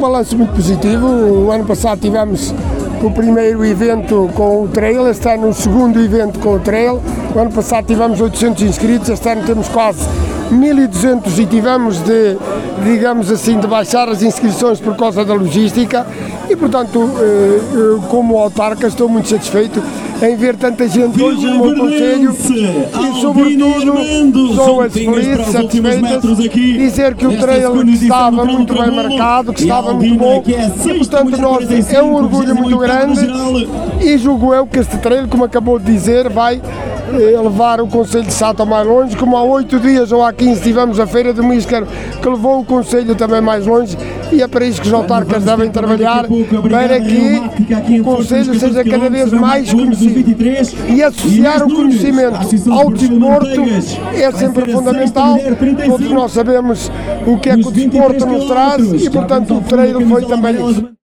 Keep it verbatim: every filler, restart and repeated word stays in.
balanço muito positivo. O ano passado tivemos o primeiro evento com o trail, este ano o segundo evento com o trail. O ano passado tivemos oitocentos inscritos, este ano temos quase mil e duzentos e tivemos de, digamos assim, de baixar as inscrições por causa da logística e, portanto, como autarca estou muito satisfeito em ver tanta gente hoje no meu concelho e, sobretudo, pessoas felizes, satisfeitas, dizer que o trail estava muito bem marcado, que estava muito bom e, portanto, nós, é um orgulho muito grande e julgo eu que este trail, como acabou de dizer, vai levar o concelho de Sátão mais longe, como há oito dias ou há quinze tivemos a Feira de Míscaro, que levou o concelho também mais longe, e é para isso que os autarcas devem trabalhar, para que o concelho seja cada vez mais conhecido. E associar o conhecimento ao desporto é sempre fundamental. Todos nós sabemos o que é que o desporto nos traz e, portanto, o trail foi também isso.